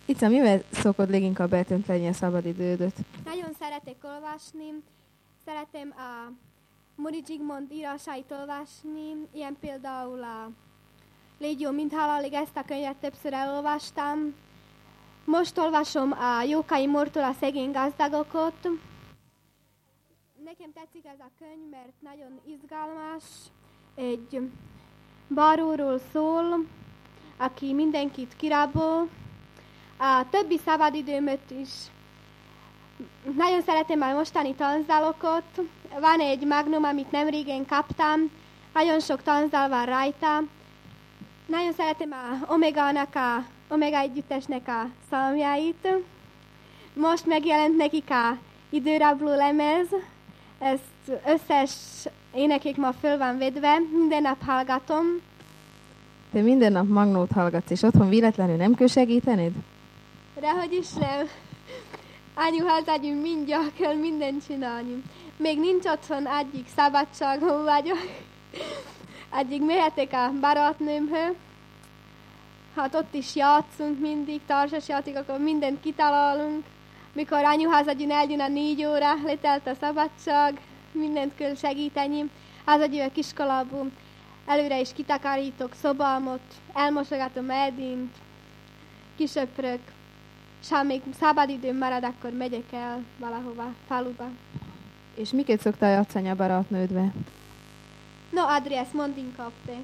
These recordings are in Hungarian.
Ica, mivel szokod leginkább eltölteni a szabadidődöt? Nagyon szeretek olvasni, szeretem a Muri Zsigmond írásait olvasni, ilyen például a Légy jó, mint halálig, ezt a könyvet többször elolvastam. Most olvasom a Jókai Mórtól a szegény gazdagokot. Nekem tetszik ez a könyv, mert nagyon izgalmas. Egy baróról szól, aki mindenkit kirábol. A többi szabadidőmöt is nagyon szeretem a mostani tanzálokat. Van egy magnum, amit nemrégen kaptam. Nagyon sok tanzál van rajta. Nagyon szeretem a Omega együttesnek a szalmjait. Most megjelent nekik a időrabló lemez. Ezt összes énekek ma föl van védve. Minden nap hallgatom. Te minden nap magnót hallgatsz, és otthon véletlenül nem kell segítened? Dehogy is nem. Anyuházagyunk mindjárt kell mindent csinálni. Még nincs otthon, egyik szabadságon vagyok. Egyik mehetek a barátnőmhöz. Hát ott is játszunk mindig, társas játékokkal, mindent kitalálunk. Mikor anyuházagyunk eljön a 4 óra, letelt a szabadság, mindent kell segíteni. Házagyűvek iskolából előre is kitakarítok szobámot, elmosogatom Edint, kisöprök, és ha még szabadidőm marad, akkor megyek el valahova, faluba. És miket szoktál játszani a barátnődve? No, Adri, ezt mondd inkább te.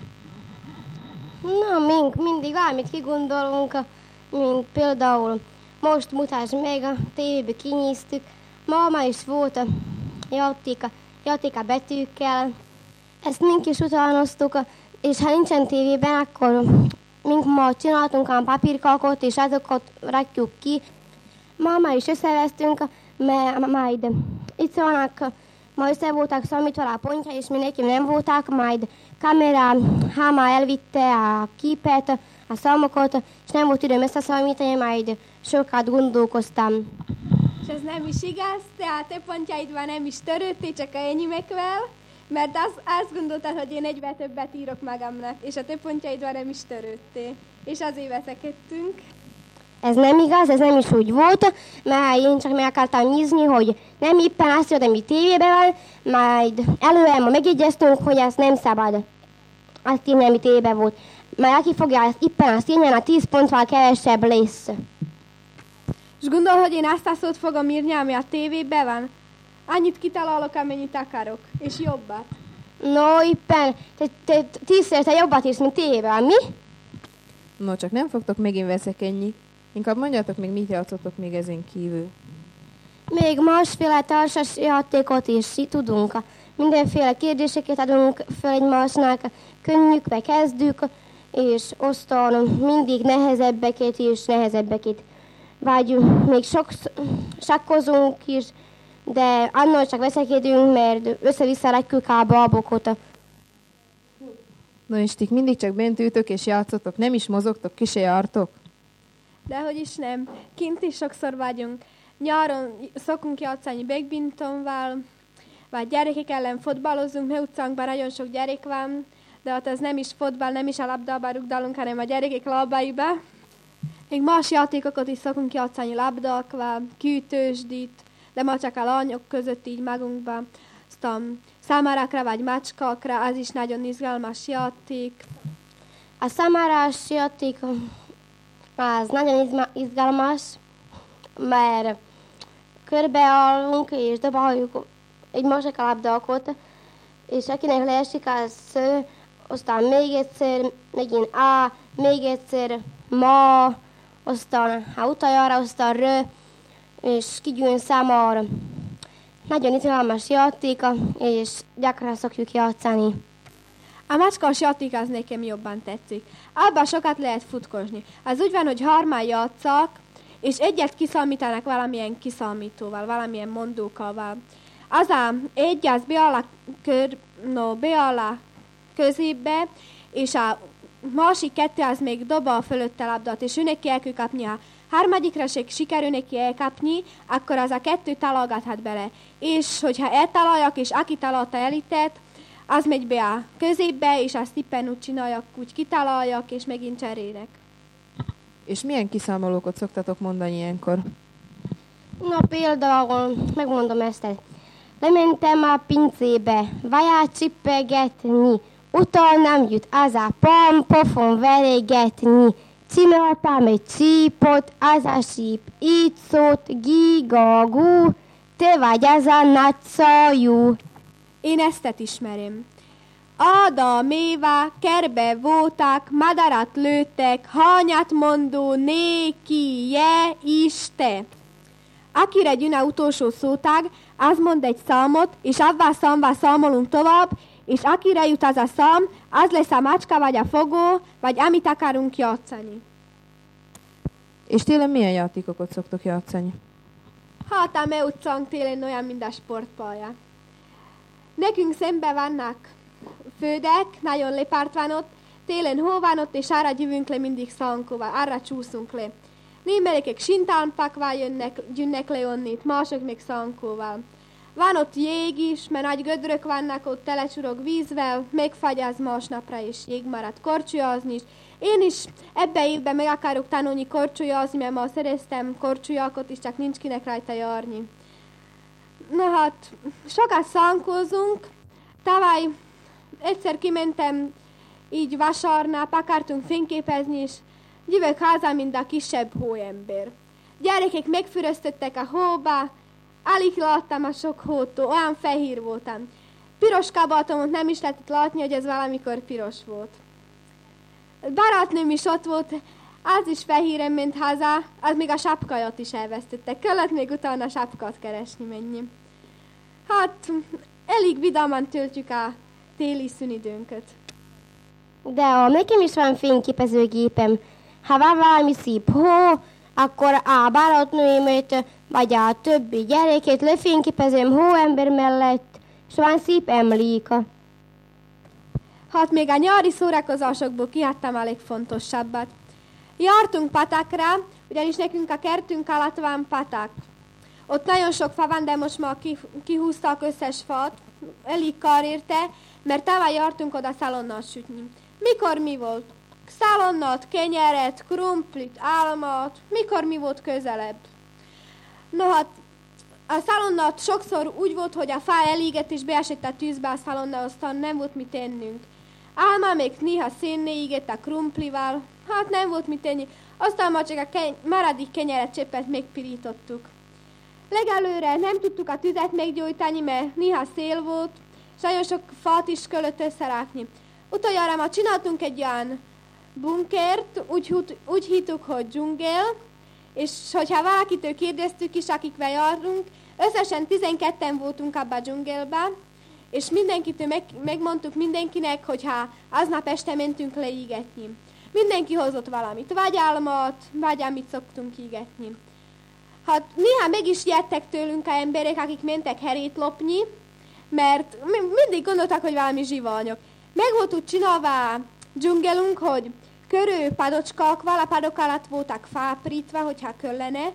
Na, mindig valamit kigondolunk, mint például most mutasd meg, a tévébe kinyíztük. Ma is volt a játék a betűkkel. Ezt mink is utánoztuk, és ha nincsen tévében, akkor mink ma csináltunk a papírkalkot, és azokat rakjuk ki. Ma is összevesztünk, mert majd itt vannak, ma össze voltak számítva a pontja, és mindenki nem voltak, majd kamera háma elvitte a képet, a számokat, és nem volt időm összeszámítani, majd sokat gondolkoztam. És ez nem is igaz, tehát te pontjaidban nem is törődtél, csak a enyémekvel, mert azt gondoltad, hogy én egyben többet írok magamnak, és a te pontjaidban nem is törődtél. És azért veszekedtünk. Ez nem igaz, ez nem is úgy volt, mert én csak meg akartam nézni, hogy nem éppen azt írod, ami tévében van, majd előre ma megegyeztünk, hogy ez nem szabad azt írni, ami tévében volt. Mert aki fogja éppen azt írni, a 10 pontval kevesebb lesz. És gondol, hogy én azt a szót fogom írni, ami a tévében van? Annyit kitalálok, amennyit akarok, és jobbat. No, éppen, te 10-szer jobbat írsz, mint tévében, mi? No, csak nem fogtok megint veszekedni. Inkább mondjátok még, mit játszotok még ezen kívül. Még másféle társas játékot is tudunk. Mindenféle kérdéseket adunk fel egymásnak, könnyükbe kezdjük, és aztán mindig nehezebbeket és nehezebbeket. Vagy még sakkozunk is, de annól csak veszekedünk, mert össze-vissza rakjuk a babokat. No, és ti mindig csak bent ültök és játszotok, nem is mozogtok, ki se jártok? Dehogy is nem. Kint is sokszor vagyunk. Nyáron szokunk játszani badmintonval, vagy gyerekek ellen fotballozunk, mert utcánkban nagyon sok gyerek van, de ott ez nem is fotball, nem is a labdába rugdalunk, hanem a gyerekek lábaiba. Még más játékokat is szokunk játszani labdákkal, kiütősdit, de ma csak a lányok között így magunkban. Aztán számárakra vagy macskákra, az is nagyon izgalmas játék. A számárás játék az nagyon izgalmas, mert körbeállunk és dobáljuk egymásnak a labdákat, és akinek leesik, az aztán még egyszer, megint A, még egyszer ma, aztán ha utoljára, aztán R, és kigyűjön számára. Nagyon izgalmas játék, és gyakran szokjuk játszani. A macskás játék az nekem jobban tetszik. Abban sokat lehet futkozni. Az úgy van, hogy hárman játszak, és egyet kiszámítanak valamilyen kiszámítóval, valamilyen mondókkal. Az a egy, az beáll a középbe, és a másik kettő az még doba a fölötte labdát, és őnek el kell kapni. A harmadikra se sikerül neki elkapni, akkor az a kettő találgathat bele. És hogyha eltaláljak, és aki találta elitet, az megy be a középbe, és azt éppen úgy csináljak, úgy kitaláljak, és megint cserélek. És milyen kiszámolókat szoktatok mondani ilyenkor? Na például, megmondom ezt. Lementem a pincébe, vaját csippegetni, utána nem jut az a pofon veregetni. Csináltam egy csípot, az a síp így szólt, gigagú, te vagy az a nagyszajú. Én ezt ismerem. Adam, Éva kerbe voltak, madarat lőttek, hányat mondó néki, je, iste. Akire jön a utolsó szótag, az mond egy számot, és avval számval számolunk tovább, és akire jut az a szám, az lesz a macska, vagy a fogó, vagy amit akarunk játszani. És télen milyen játékokat szoktok játszani? Hát a me utcánk télen olyan, mint a sportpálya. Nekünk szemben vannak földek, nagyon lepárt van ott, télen hó van ott, és arra jövünk le mindig szankóval, arra csúszunk le. Némelykek sintánpakval jönnek le onnét, mások még szankóval. Van ott jég is, mert nagy gödrök vannak, ott telecsurog vízvel, megfagyaz másnapra, és jég marad korcsolyozni is. Én is ebben évben meg akarok tanulni korcsolyozni, mert ma szereztem korcsolyakot, és csak nincs kinek rajta járni. Na hát, sokat szankózunk. Tavaly egyszer kimentem így vasárnap, akartunk fényképezni, és jövök haza, mint a kisebb hóember. Gyerekek megfüröztöttek a hóba, alig láttam a sok hótól, olyan fehér voltam. Piros kabátomot nem is lehetett látni, hogy ez valamikor piros volt. Barátnőm is ott volt, az is fehéren ment haza, az még a sapkáját is elvesztette. Kellett még utána a sapkát keresni mennyi. Hát, elég vidáman töltjük a téli szünidőnket. De nekem is van fényképezőgépem. Ha van valami szép hó, akkor a barátnőimet, vagy a többi gyereket lefényképezem hóember mellett, és van szép emléka. Hát még a nyári szórakozásokból kiadtam a legfontosabbat. Jártunk patakra, ugyanis nekünk a kertünk alatt van patak. Ott nagyon sok fa van, de most már kihúztak összes fát, elég kár érte, mert tavaly jártunk oda szalonnát sütni. Mikor mi volt? Szalonnát, kenyeret, krumplit, álmát, mikor mi volt közelebb? No hát, a szalonnát sokszor úgy volt, hogy a fa elégett és beesett a tűzbe a szalonna, aztán nem volt mit tennünk. Álma még néha szénné égett a krumplival, hát nem volt mit tenni, aztán már csak a maradék kenyeret cseppet megpirítottuk. Legelőre nem tudtuk a tüzet meggyújtani, mert néha szél volt, és nagyon sok fát is kellett összerakni. Utoljára már csináltunk egy olyan bunkert, úgy hittük, hogy dzsungel, és hogyha valakitől kérdeztük is, akikvel járunk, összesen 12-en voltunk abban a dzsungelben, és mindenkitől megmondtuk mindenkinek, hogyha aznap este mentünk leígetni. Mindenki hozott valamit, vagy álmat, vagy amit szoktunk ígetni. Hát néha meg is jöttek tőlünk a emberek, akik mentek herét lopni, mert mindig gondoltak, hogy valami zsiványok. Meg volt úgy csinálva a dzsungelünk, hogy körül padocskák, a padok alatt voltak fáprítva, hogyha kellene,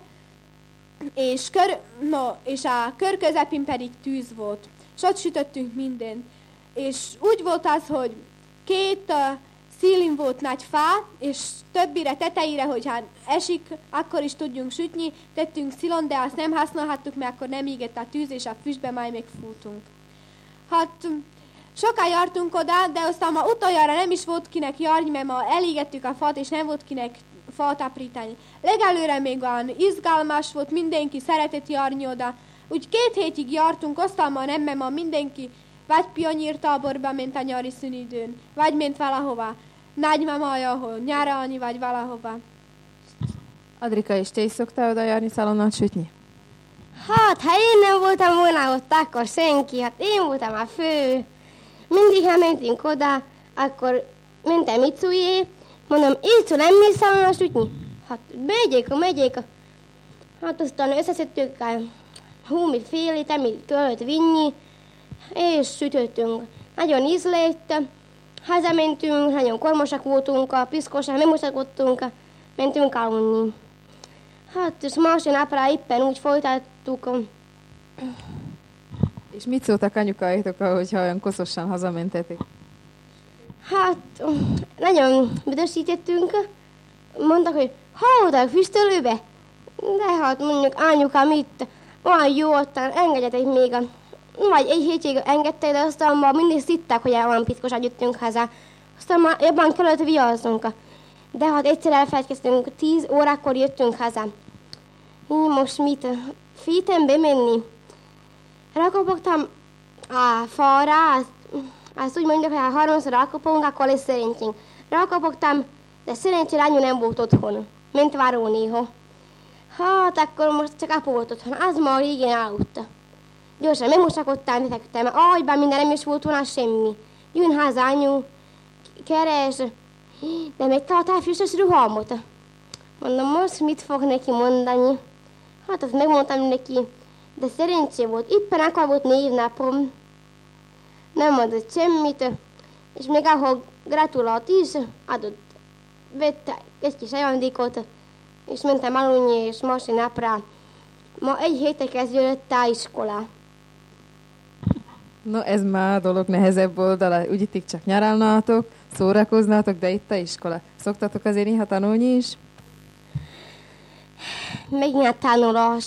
és a kör közepén pedig tűz volt. És ott sütöttünk mindent. És úgy volt az, hogy két szílin volt nagy fa, és többire, tetejére, hogyha esik, akkor is tudjunk sütni, tettünk szilon, de azt nem használhattuk, mert akkor nem égett a tűz, és a füstbe majd megfútunk. Hát sokan jártunk oda, de aztán ma utoljára nem is volt kinek járni, mert ma elégettük a fát, és nem volt kinek fát aprítani. Legelőre még olyan izgalmas volt, mindenki szeretett járni oda. Úgy 2 hétig jártunk, aztán ma nem, mert ma mindenki vagy pionírtáborba ment a nyári szünidőn, vagy ment valahova nagymamájához nyaralni, vagy valahova. Adrika, és te is szoktál oda járni szalonnát sütni? Hát, ha én nem voltam volna ott, akkor senki, hát én voltam a fő. Mindig, ha mentünk oda, akkor mentem Icujé, mondom, Icu, nem mész szalonnát sütni? Hát, megyek. Hát aztán összeszedtük a húmit félét, amit kellett vinni, és sütöttünk. Nagyon ízlett, hazamentünk, nagyon kormosak voltunk, a piszkosan megmutatkoztunk, mentünk aludni. Hát, és másnapra éppen úgy folytattuk. És mit szóltak anyukáitok, hogyha olyan koszosan hazamentetek? Hát, nagyon büdösítettünk. Mondtak, hogy Hallottak füstölőbe? De hát mondjuk anyukám itt, olyan jó ottan, engedjetek még a... Vagy egy hétig engedtek, de aztán már mindig szitták, hogy olyan pitkosat jöttünk haza. Aztán már jobban kellett viaznunk. De hát egyszer elfelejtkeztünk, 10 órakor jöttünk haza. Így most mit? Fítem bemenni. Rakopogtam a falra, azt úgy mondjuk, hogy ha harmadszor rakopogunk, akkor lesz szerencsénk. Rakopogtam, de szerencsére anyu nem volt otthon. Ment váró néha. Hát akkor most csak apu volt otthon, az már régen aludta. Gyorsan megmosakodtam, befeküdtem, ágyban minden nem is volt volna semmi. Jön haza anyu, keres, de megtaláltál füstös ruhamot. Mondom, most mit fog neki mondani? Hát azt megmondtam neki, de szerencsé volt, éppen akkor volt névnapom. Nem adott semmit, és még ahol gratulált is, adott, vette egy kis ajándékot, és mentem aludni, és másnapra. Ma egy hétre kezdődött a iskola. No, ez már a dolog nehezebb oldala. Úgy itt csak nyarálnátok, szórakoznátok, de itt a iskola. Szoktatok azért néha tanulni is? Megint a tanulás.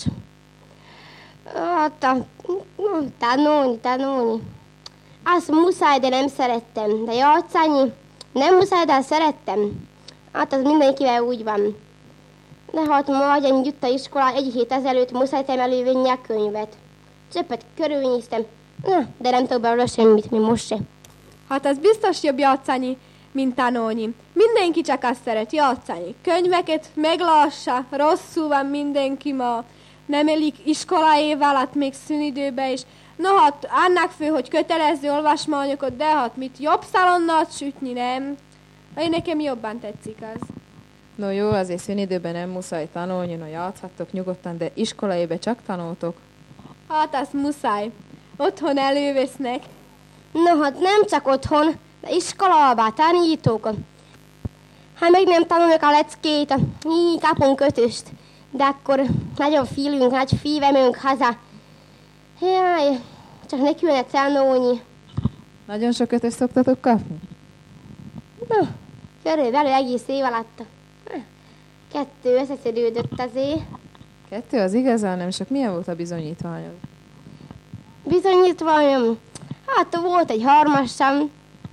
Hát, tanulni. Azt muszáj, de nem szerettem. De játszani nem muszáj, de szerettem. Hát az mindenkivel úgy van. De hát ma agyan jött a iskola, egy hét ezelőtt muszájtem elővenni a könyvet. Csöppet körülnéztem, de nem tudok belőle semmit, mi most se. Hát az biztos jobb játszani, mint tanulni. Mindenki csak azt szeret játszani. Könyveket meglássa, rosszul van mindenki ma. Nem elik iskoláéval, hát még szünidőbe is. No hát annak fő, hogy kötelező olvasmányokat, de hát mit jobb szalonnat sütni, nem? Én nekem jobban tetszik az. No jó, azért szünidőben nem muszáj tanulni, no játszhattok nyugodtan, de iskolaébe csak tanultok. Hát az muszáj. Otthon elővesznek. No hát nem csak otthon, de iskolába tanítók. Ha meg nem tanuljuk a leckét, így kapunk ötöst. De akkor nagyon félünk, nagy fívemünk haza. Jaj, csak ne külne tanulni. Nagyon sok ötöst szoktatok kapni? No, körülbelül egész év alatt. 2 összeszedődött azért. 2 az igazán nem sok. Milyen volt a bizonyítványod? Bizonyítványom? Hát volt egy 3-asam,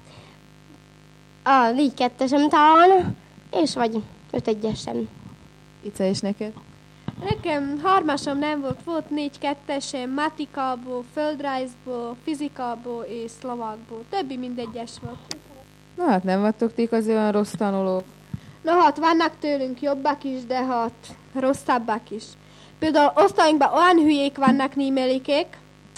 a 4-2-esem talán, és vagy 5-1-esem. Ica és neked? Nekem 3-asom nem volt, volt 4-2-esem, matikából, földrajzból, fizikából és szlovákból. Többi mindegyes volt. Na hát nem vagytok ti azért olyan rossz tanulók. No hát vannak tőlünk jobbak is, de hát rosszabbak is. Például osztályunkban olyan hülyék vannak némelikék,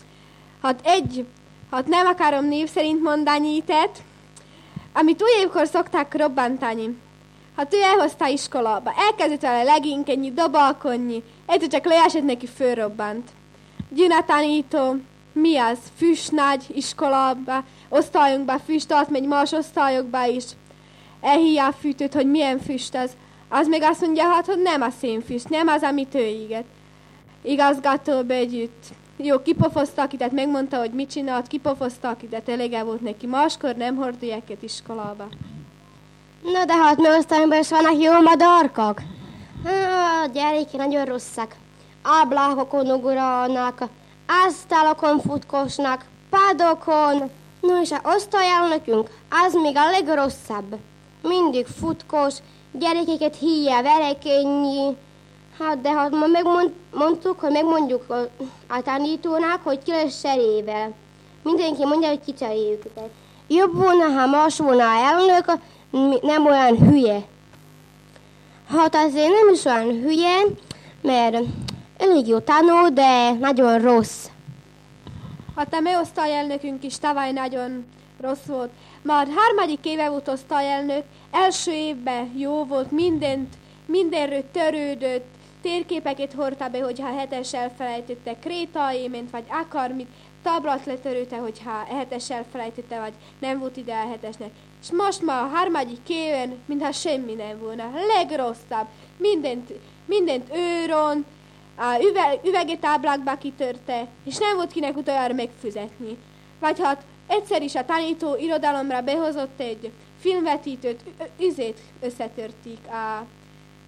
hát nem akarom név szerint mondani itet, amit újévkor szokták robbantani. Hát ő elhozta iskolába, elkezdett vele leginkenni, dobalkodni, egyszer csak leesett neki, fölrobbant. Jön a tanító, mi az? Füst nagy iskolába, osztályunkba füst, azt megy más osztályokba is. Elhívja a fűtőt, hogy milyen füst az. Az meg azt mondja, hát, hogy nem a szénfüst, nem az, amit ő íget. Igazgató begyűjt. Jó, kipofozta akitet, megmondta, hogy mit csinált, kipofozta akitet, elege volt neki. Máskor nem hordulják őt iskolába. Na de hát mi osztályunkban is vannak jó madarkak. A gyerekek nagyon rosszak. Ablakokon ugrálnak, asztalokon futkosnak, padokon. No és a osztályelnökünk, az még a legrosszabb. Mindig futkos, gyerekeket hívja verekedni. Hát de hát ma megmondtuk, hogy megmondjuk a tanítónak, hogy ki lesz cserével. Mindenki mondja, hogy kicseréljük őket. Jobb volna, ha más volna a elnök, nem olyan hülye. Hát azért nem is olyan hülye, mert elég jó tanul, de nagyon rossz. Hát a mi osztályelnökünk is tavaly nagyon rossz volt. Már 3. éve volt osztályelnök, első évben jó volt, mindenről törődött, térképeket hordta be, hogyha 7-es elfelejtette, krétaément, vagy akármit, táblát letörőte, hogyha 7-es elfelejtette, vagy nem volt ide a 7-esnek. És most már a 3. éven, mintha semmi nem volna. Legrosszabb. Mindent őron, a üveget áblákba kitörte, és nem volt kinek utoljára megfizetni. Vagy hát egyszer is a tanító irodalomra behozott egy filmvetítőt, üzét összetörték a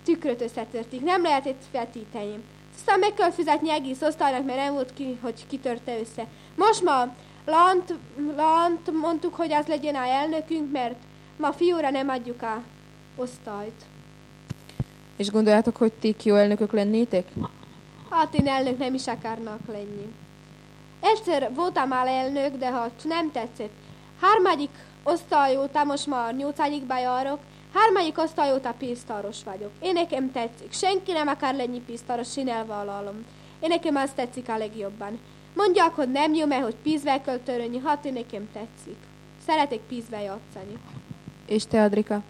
tükröt összetörték, nem lehetett feltíteni. Aztán meg kell fizetni egész osztálynak, mert nem volt ki, hogy kitörte össze. Most ma Lant mondtuk, hogy az legyen a elnökünk, mert ma fiúra nem adjuk a osztályt. És gondoljátok, hogy ti jó elnökök lennétek? Hát én elnök nem is akarnak lenni. Egyszer voltam már elnök, de hát nem tetszett. 3. osztály óta, most már 8-ba járok, 3. osztály óta pénztáros vagyok. Én nekem tetszik. Senki nem akar lenni pénztáros, én elvállalom. Én nekem azt tetszik a legjobban. Mondják, hogy nem jó, mert hogy pénzvel kell törölni, hát én nekem tetszik. Szeretek pénzvel játszani. És te, Adrika?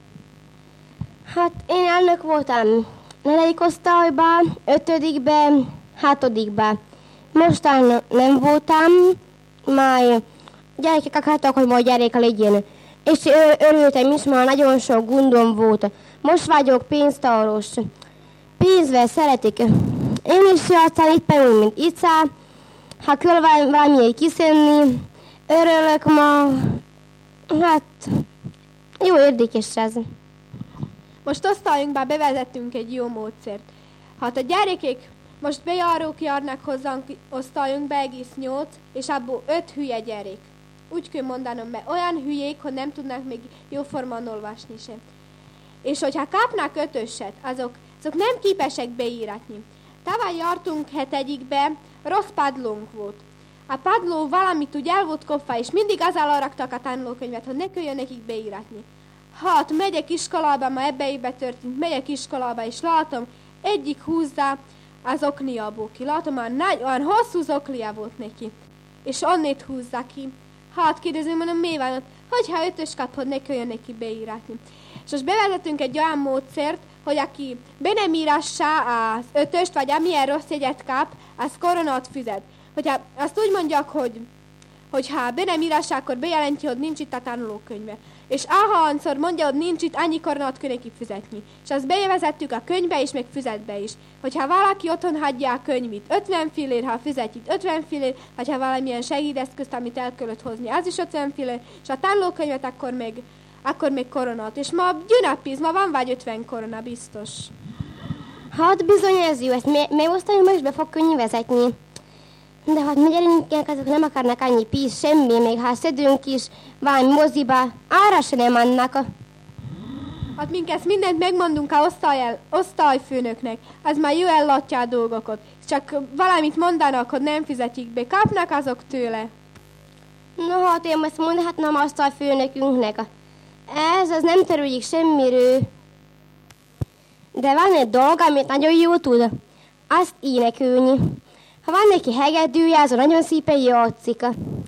Hát én elnök voltam 4. osztályban, 5-ben, 6-ban. Mostan nem voltam, majd gyerekek akartak, hogy majd gyerek legyen. És örültem is, mert nagyon sok gondom volt. Most vagyok pénztáros. Pénzvel szeretik. Én is játszom itt például, mint Ica. Ha kell valamilyen kiszenni, örülök ma. Hát, jó érdekes ez. Most osztályunkban bevezettünk egy jó módszert. Hát a gyerekek most bejárók járnak hozzánk osztályunkba egész 8, és abból 5 hülye gyerek. Úgy kell mondanom, mert olyan hülyék, hogy nem tudnak még jóformán olvasni sem. És hogyha kapnak 5-öset, azok nem képesek beíratni. Tavaly jártunk 7-be, rossz padlónk volt. A padló valamit úgy el volt kopva, és mindig azzal raktak a tanulókönyvet, hogy ne kelljen nekik beíratni. Hát, megyek iskolába, ma ebbe történt, megyek iskolába, és látom, egyik húzza az okniából ki. Látom, olyan hosszú zoklia volt neki. És onnét húzza ki. Hát kérdezem, mondom, mi van ott? Hogyha 5-ös kap, hogy ne kelljen neki beíratni. És most bevezetünk egy olyan módszert, hogy aki be nem írassa az 5-öst, vagy amilyen rossz jegyet kap, az koronát fizet. Hogyha azt úgy mondják, hogy ha be nem írassa, akkor bejelenti, hogy nincs itt a tanulókönyve. És ahányszor mondja, hogy nincs itt, annyi koronát kell neki fizetni. És azt bevezettük a könyvbe is, meg fizet be is. Hogyha valaki otthon hagyja a könyvét 50 fillér, ha fizet itt 50 fillér, vagy ha valamilyen segédeszközt, amit el kellett hozni, az is 50 fillér, és a tanulókönyvet akkor még koronát. És ma gyünapíz, ma van vagy 50 korona, biztos. Hát bizony ez jó, ezt mi osztályunkban is be fog könnyű vezetni. De hát mi gyerekek azok nem akarnak annyi pénzt, semmi, még ha szedünk is valami moziba, arra se nem annak. Hát mink ezt mindent megmondunk a osztályfőnöknek, az már jó ellátja a dolgokat. Csak valamit mondanak, hogy nem fizetik be, kapnak azok tőle. No hát én ezt mondhatnám a osztályfőnökünknek. Ez az nem törődik semmiről. De van egy dolog, amit nagyon jó tud, azt énekelni. Ha van neki hegedűje, azon nagyon szépen játszik.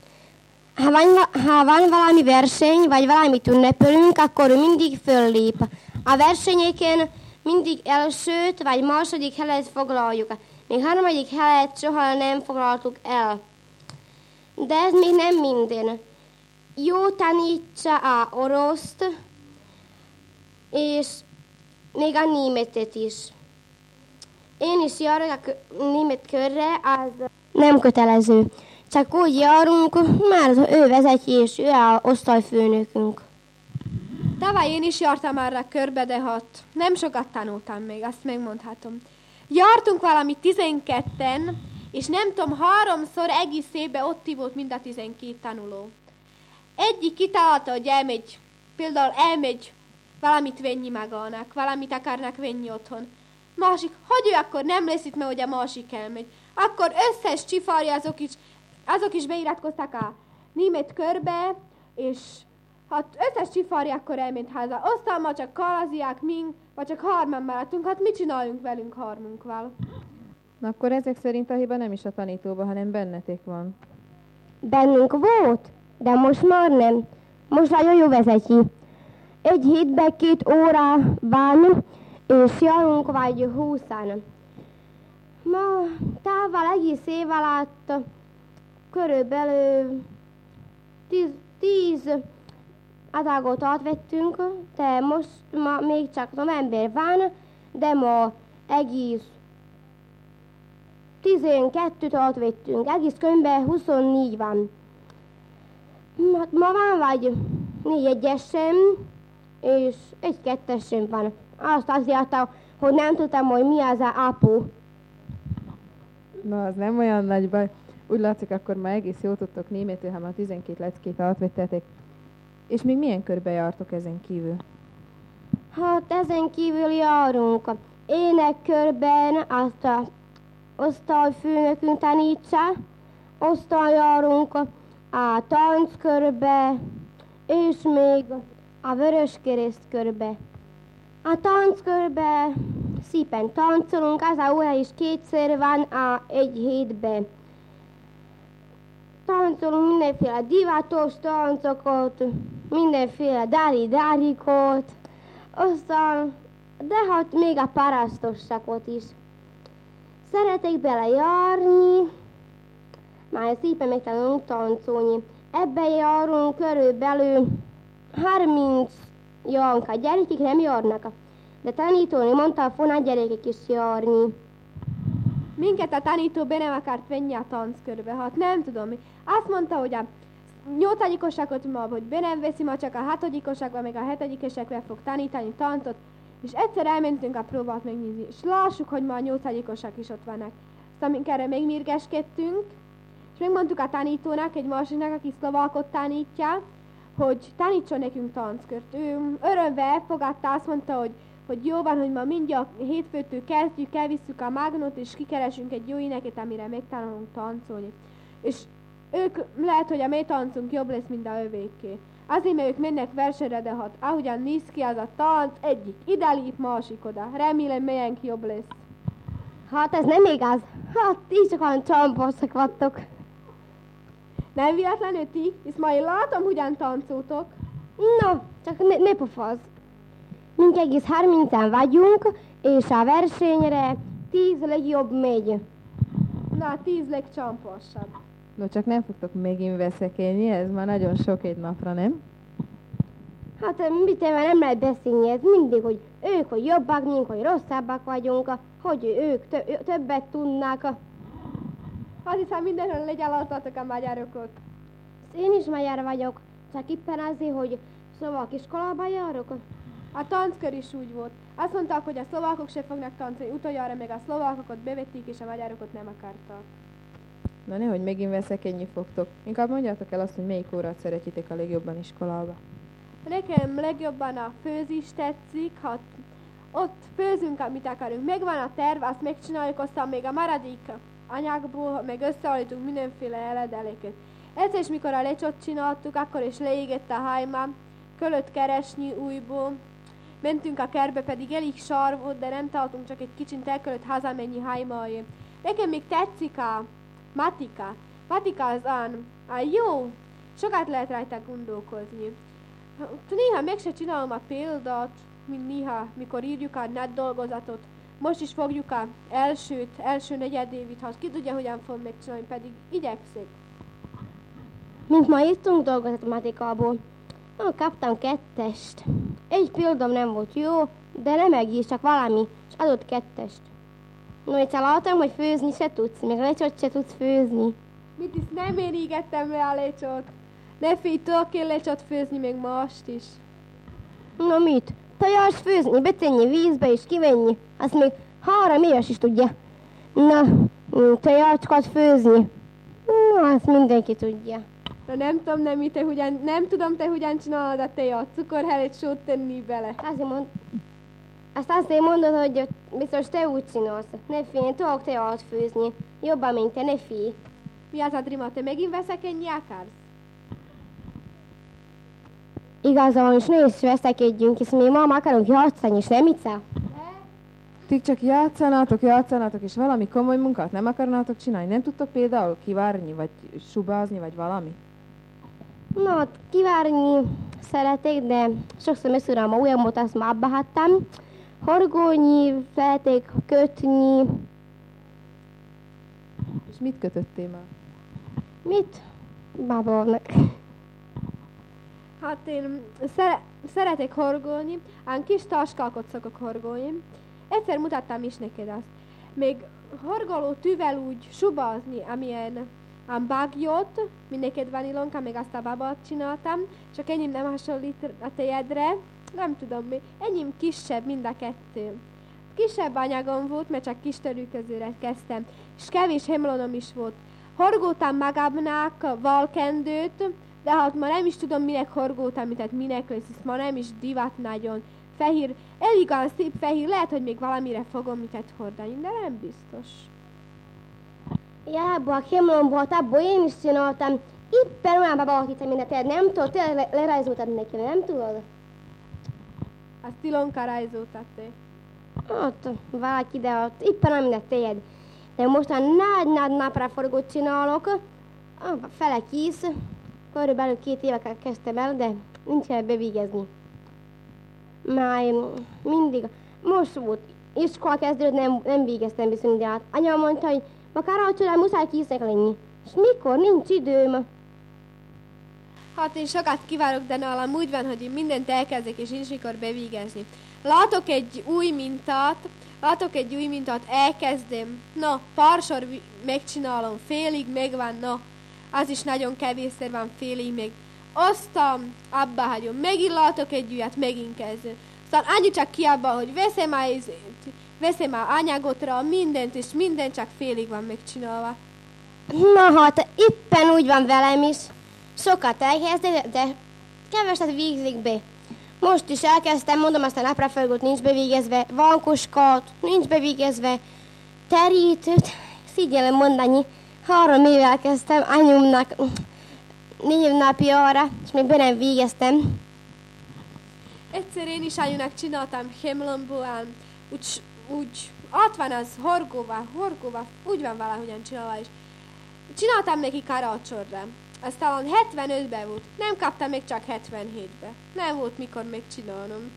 Ha van valami verseny, vagy valamit ünnepelünk, akkor ő mindig föllép. A versenyeken mindig elsőt, vagy második helyet foglaljuk. Még 3. helyet soha nem foglaltuk el. De ez még nem minden. Jó tanítsa a oroszt, és még a németet is. Én is járok a német körre, az nem kötelező. Csak úgy járunk, mert ő vezeti, és ő az osztályfőnökünk. Tavaly én is jártam arra a körbe, de hát nem sokat tanultam még, azt megmondhatom. Jártunk valami 12-en, és nem tudom, 3-szor egész évben ott volt mind a 12 tanuló. Egyik kitalálta, hogy például elmegy valamit venni magának, valamit akarnak venni otthon. Másik, hogy ő akkor nem lesz itt, mert hogy a másik elmegy. Akkor összes csifárja azok is beiratkoztak a német körbe, és hát összes csifárja akkor elment haza. Aztán ma csak kalaziák mink, vagy csak 3-an maradtunk, hát mit csináljunk velünk 3-unkval? Na akkor ezek szerint a hiba nem is a tanítóban, hanem bennetek van. Bennünk volt, de most már nem. Most nagyon jó vezeti. Egy hétben 2 óra van, és járunk vagy 20-an. Ma távol egész év alatt körülbelül 10 adagot átvettünk, de most ma még csak november van, de ma egész 12-t átvettünk, egész könyvben 24 van. Ma van vagy 4 1-es sem, és 1 2-es sem van. Azt írta, hogy nem tudtam, hogy mi az a apu. Na, az nem olyan nagy baj. Úgy látszik, akkor már egész jól tudtok németül, ha már 12 leckét átvettetek. És még milyen körbe jártok ezen kívül? Hát ezen kívül járunk. Énekkörben azt a osztályfőnökünk tanítsa, aztán járunk a tánckörbe, és még a Vöröskereszt körbe. A tánckörbe szépen táncolunk, az a óra is 2-szer van egy hétben. Táncolunk mindenféle divatos táncokat, mindenféle dári-dárikot, aztán, de hát még a parasztosakot is. Szeretek bele járni, már szépen megtanulunk táncolni. Ebben járunk körülbelül 30 Janka, gyerekek nem járnak, de tanítóni mondta, a fonát gyerekek is járni. Minket a tanító be nem akart venni a tanckörbe, hát nem tudom mi. Azt mondta, hogy a 8-osakat ma, hogy be nem veszi, ma csak a 6-osakban, meg a 7-esekben fog tanítani táncot, és egyszer elmentünk a próbát megnézni, és lássuk, hogy ma a 8-osak is ott vannak. Aztán erre megmérgeskedtünk, és megmondtuk a tanítónak, egy másiknak, aki szlovákot tanítja, hogy tanítson nekünk tanckört. Ő örömvel elfogadta, azt mondta, hogy jó van, hogy ma mindjárt hétfőtől kezdjük, elvisszük a magnót, és kikeresünk egy jó éneket, amire megtanulunk táncolni. És ők lehet, hogy a mi táncunk jobb lesz, mint a övéké. Azért, mert ők mennek versenyre, de hát ahogyan néz ki az a tánc, egyik ide lép, másik oda. Remélem, melyenk jobb lesz. Hát ez nem igaz. Hát ti csak olyan csamposak vagytok. Nem véletlenül ti, hisz ma én látom, hogyan táncoltok. No, csak ne pofazz. Mink egész 30-an vagyunk, és a versenyre 10 legjobb megy. Na, 10 legcsamposabb. No, csak nem fogtok megint veszekedni, ez már nagyon sok egy napra, nem? Hát mit nem lehet beszélni, ez mindig, hogy ők, hogy jobbak, mink, hogy rosszabbak vagyunk, hogy ők többet tudnak. Hát hiszem mindenhol legyaláltatok a magyarokat. Én is magyar vagyok, csak éppen azért, hogy szlovák iskolába járok. A tanckör is úgy volt. Azt mondták, hogy a szlovákok se fognak táncolni, utoljára meg a szlovákokat bevették, és a magyarokat nem akartak. Na nehogy megint veszekedni fogtok. Inkább mondjátok el azt, hogy melyik órát szeretitek a legjobban iskolába. Nekem legjobban a főzés tetszik, hát ott főzünk, amit akarunk. Megvan a terv, azt megcsináljuk, aztán még a maradék anyagból, meg összeállítunk mindenféle eledeleket. Egyszer is, mikor a lecsot csináltuk, akkor is leégett a hajma, kölött keresni újból. Mentünk a kertbe, pedig elég sar volt, de nem találtunk, csak egy kicsit elkölött hazamenni hajmáért. Nekem még tetszik a matika. Matika az a jó, sokat lehet rajta gondolkozni. Néha meg se csinálom a példát, mint néha, mikor írjuk a net dolgozatot. Most is fogjuk a első negyedévit, ha ki tudja, hogyan fog megcsinálni, pedig igyekszik. Mint ma írtunk dolgozat matikából, kaptam 2-est. Egy példám nem volt jó, de nem egész, csak valami, és adott 2-est. No, egyszer láttam, hogy főzni se tudsz, még lecsot se tudsz főzni. Mit is nem én ígettem le a lecsot. Ne félj, tudok én lecsot főzni még most is. Na mit? Tojás főzni, betenni vízbe és kivenni, azt még 3 éves is tudja. Na, tojásokat főzni, na, azt mindenki tudja. Na nem tudom te hogyan csinálod a tejat, cukorhelet, sót tenni bele. Azért mondod, hogy biztos te úgy csinálsz. Ne félj, én tudok tejat főzni. Jobban, mint te, ne félj. Mi az, Adrima, te megint veszekedni akarsz? Igazán, és ne is veszekedjünk, hisz mi ma akarunk játszani, és nem Ica? Ti csak játszanátok, és valami komoly munkát nem akarnátok csinálni? Nem tudtok például kivárni, vagy subázni, vagy valami? No, kivárni szeretek, de sokszor messzúrám a ujjamot, azt már abba hagytam. Horgolni, szeretek, kötni. És mit kötöttél már? Mit? Babának. Hát én szeretek horgolni, ám kis taskákat szokok horgolni. Egyszer mutattam is neked azt. Még horgoló tűvel úgy subázni, amilyen bagyot, mint neked van Ilonka, még azt a babát csináltam, csak ennyi nem hasonlít a tejedre. nem tudom mi, enyém kisebb mind a kettő. Kisebb anyagom volt, mert csak kis törűközőre kezdtem, és kevés hemlonom is volt. Horgoltam magamnak valkendőt, de hát ma nem is tudom, minek horgoltam, tehát minek lesz, hisz ma nem is divat nagyon. Fehér, elég olyan szép fehér, lehet, hogy még valamire fogom mitet hordani, de nem biztos. Ja, abból a hemlomból, hát abból én is csináltam. Éppen olyan babahítem, mint a te, nem tudod, tényleg lerajzoltad neki, nem tudod? Azt Ilonka rajzoltad te. Ott valaki, de ott éppen olyan, mint a tejed. De most a nagy-nagy napraforgót csinálok, fele kész. Körülbelül 2 évekkel kezdtem el, de nincs el bevégezni. Már mindig, most volt iskola kezdődött, nem végeztem bizony, de hát anya mondta, hogy ma karácsonyra muszáj késznek lenni. És mikor? Nincs időm. Hát én sokat kivárok, de nálam úgy van, hogy én mindent elkezdek, és nincs mikor bevégezni. Látok egy új mintát, elkezdem. Na, parsor megcsinálom, félig megvan, na. Az is nagyon kevésszer van, félig még. Aztán abba hagyom. Megint látok egy újat, megint kezdem. Aztán annyi csak ki abba, hogy veszem a anyagotra, mindent, és minden csak félig van megcsinálva. Na hát, éppen úgy van velem is. Sokat elkezdek, de keveset végzik be. Most is elkezdtem, mondom, azt a napraforgót nincs bevégezve, vankoskát nincs bevégezve, terítőt, szígyellem mondani, 3 éve elkezdtem anyumnak 4 napjára, és még be nem végeztem. Egyszer én is anyunak csináltam hemlomból, úgy ott van az horgóva, úgy van valahogyan csinálva is. Csináltam neki karácsonyra. Az talán 75-ben volt. Nem kaptam még csak 77-ben. Nem volt mikor megcsinálnom.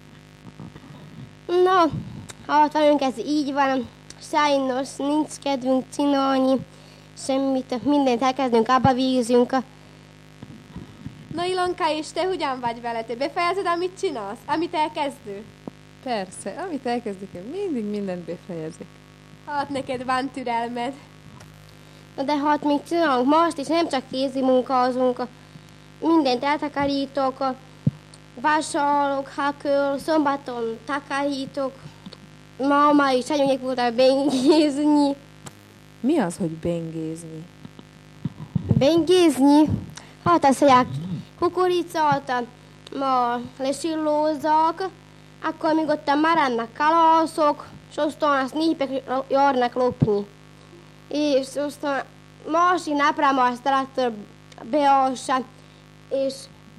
No, hát velünk ez így van. Sajnos nincs kedvünk csinálni semmit. Mindent elkezdünk, abba végzünk. Na Ilonka, és te hogyan vagy vele? Te befejezed, amit csinálsz? Amit elkezdő? Persze, amit elkezdik, én mindig mindent befejezek. Hát neked van türelmed. De hát még csinálunk most is, nem csak kézi munkázunk. Mindent eltakarítok, vásárolok, haköl, szombaton takarítok. Mama is anyunyék voltak bengézni. Mi az, hogy bengézni? Bengézni? Hát azt mondják, kukoricát ma lesillózzak, akkor még ott maradnak kalászok, és aztán azt népek járnak lopni. És aztán másik napra már azt traktor beássa, és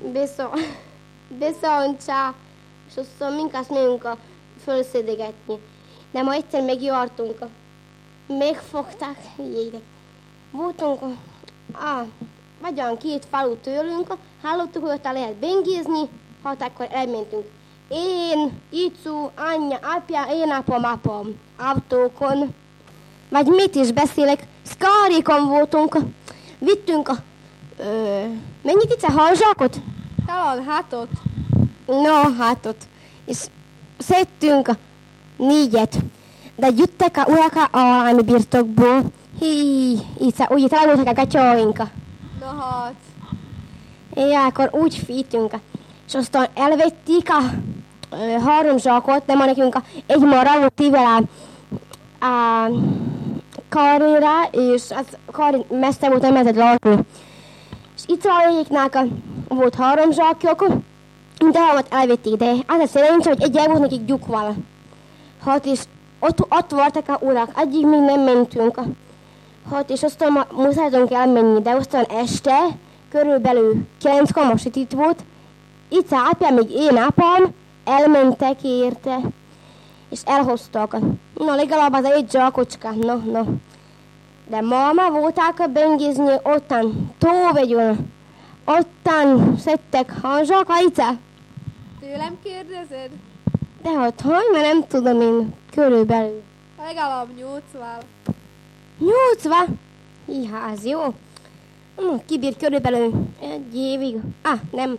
beszontsa, és aztán minket megyünk fölszedegetni. De ma egyszer megjártunk, megfogták, jédek. Voltunk, vagy olyan 2 falu tőlünk, hallottuk, hogy ott lehet bengézni, hát akkor elmentünk. Én, Icu, anyja, apja, én apam, autókon. Vagy mit is beszélek, szkárékon voltunk, vittünk mennyit itt a halzsákot? Talán 6. No, 6. És szedtünk 4, de jöttek a urak a állami birtokból, úgy itt elvoltak a gatyóink. Na hát. Ja, akkor úgy fűtünk, és aztán elvették a 3 zsákot, de ma nekünk egy marra volt tével a karira, és az kar messze volt, nem lehetett látni. És itt valamelyiknek volt 3 zsákjuk, de hát elvették, de az a szerencsé, hogy egy volt nekik gyukval. Hát és ott voltak a urak, addig még nem mentünk. Hát és aztán muszájtunk elmenni, de aztán este, körülbelül 9-kor most itt volt, itt a apja, még én apám, elmentek érte, és elhoztak. Na, legalább az egy zsákocska, no. De máma voltak bengézni ottan, tóvegyon, ottan szedtek a zsákaica. Tőlem kérdezed? De hát, mert nem tudom én, körülbelül. Legalább 80. 80? Iha, az jó. Kibír körülbelül 1 évig. Nem,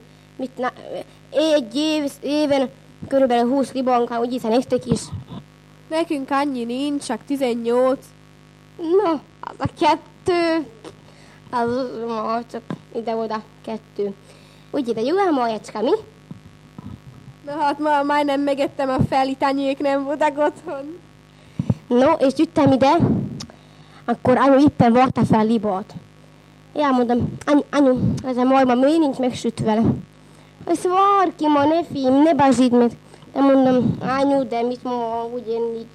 egy éven körülbelül 20 libonka, úgy hiszen nektek is. Nekünk annyi nincs, csak 18. No, az a 2. Az csak ide-oda 2. Úgy ide jó a majacska, mi? Na hát ma majdnem megettem a felit, anyék nem voltak otthon. No, és jöttem ide, akkor anyu éppen varta fel libort. Ja, mondom, anyu, ez a majma miért nincs megsütve? Azt var ki ma, ne bazsíd meg. De mondom, anyu, de mit ma, úgy én így